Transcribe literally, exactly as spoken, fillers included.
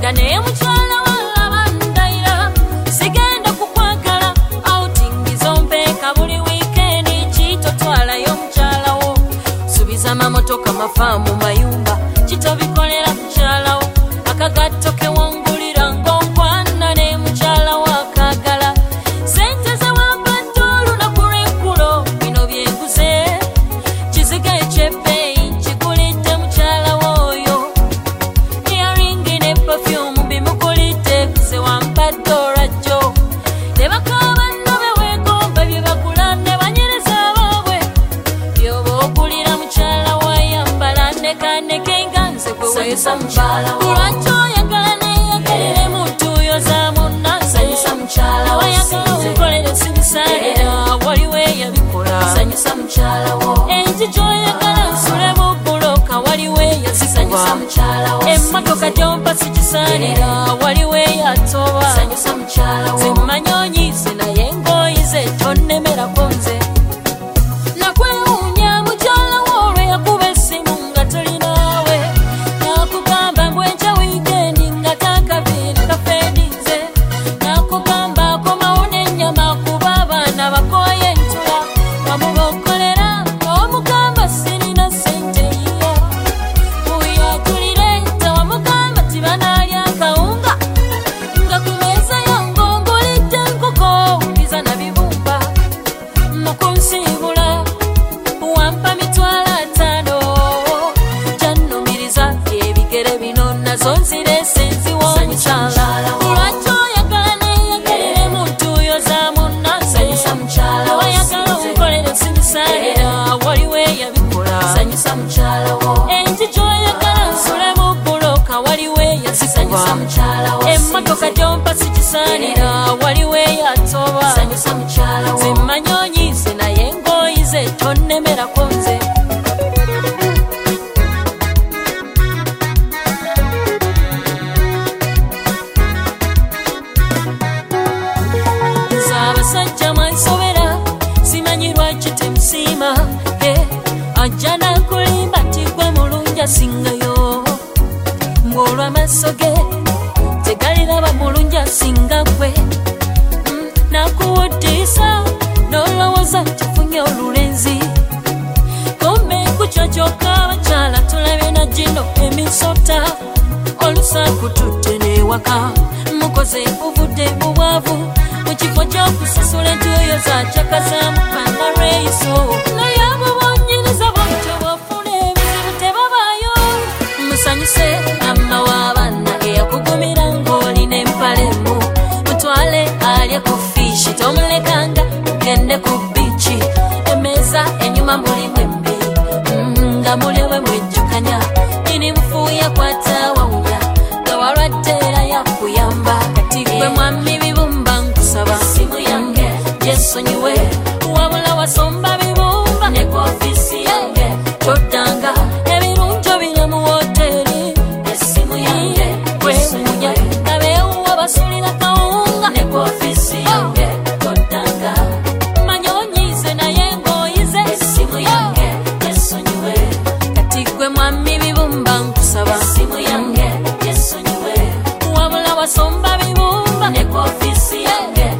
nga ne mukyala wala bandaira sigenda kukwagala outing zompeeka buli weekend kitotwalayo mukyala wo subiza mamotoka mafaamu mayumba kitobikolera mukyala wo akagatto kewangulira ng'onkwana ne mukyala wo akagala sente zewambadde olunaku lw'eggulo bino byenguze kiziga ekyebbeeyi kigulidde mukyala wooyo earingi ne perfume bimugulidde kuze wambadde olwajjo ne bakaba nno beweegomba bye bagula ne banyereza abaabwe byoba ogulira mukyala wayambala nekaneke nga nze gwe weesa mukyala wo lwaki oyagala neyagalire muntu yoza munnanze wayagala omukolere sibisaanira waliwo eyabikola sanyusa mukyala wo enji gyoyagala nsule mu buloka waliwo eyazisanyusa mukyala wo emmotoka gyompa sigisaanira waliwo eyatoba sanyusa mukyala wo zimmanyi onyiise naye ng'oyize tonnemerako nze nakwewuunya mukyala wo olwe yakuba essimu nga tolinaawe nakugamba mbwenja wiikendi nga takabiri kafeedinze nakugamba akomawo n'ennyama kuba abaana bakooye entula wamubokolera ng'omugamba sirina sente yiyo uyatulire tewamugamba ti banaalya akawunga nga ku meeza yongongolidde enkoko mpiza na bibumba mukunsiibula wampa mitwalo ataano gyannumiriza ebigere bino nazo nzireese nziwa omukyala lwaki oyagala neyagalire muntu yoza munnanze wayagala omukolere sibisaanira waliwo eyabikola sanyusa mukyala wo enji gyoyagala nsule mu buloka waliwo eyazisanyusa mukyala wo emmotoka gyompa sigisaanira waliwo eyatoba sanyusa mukyala wo zimmanyi onyiise naye ng'oyize tonnemerako nze nze abasajja mwansobera simanyi lwaki temusiima e ajja nakulimba ti gwe mulungi asingayo ng'olw'amaaso ge tegaliraba mulungi asinga gwe Mm, nakuwuddisa n'olowooza nti ofunye olulenzi kumbe kukyo kyokka abakyala tulabye na gino emisota olusaku tutte n'ewaka mukoze buvudde mu bwavu mu kifo ky'okusasula entuuyo za caka za mupanga lweiso naye abo bonnyiniza bwotyo bwofuna ebizibu tebabaayo musanyuse amma w'abaana eyakugumira ng'olina empalemu mutwale alye ku fishi tomulekanga mugende ku bici emeeza enyuma mulimu embi Mm, nga mulya bwe mwejjukanya ini mufuuya kwatawawuya nga walwadde era yakuyamba kati gwe mwami bibumba nkusaba essimu yange gyensonyiwe wabula wasomba bibumba ne ku ofiisi yange toddanga ebirunjo biri mu woteri essimu yange gwewunya nga beewuwa basulira kawunga ne ku ofiisi yange toddanga manyi onyiise naye ng'oyize essimu yange gyensonyiwe kati gwe mwami bibumba nkusaba essimu yange gyensonyiwe wabula wasomba bibumba ne ku ofiisi yange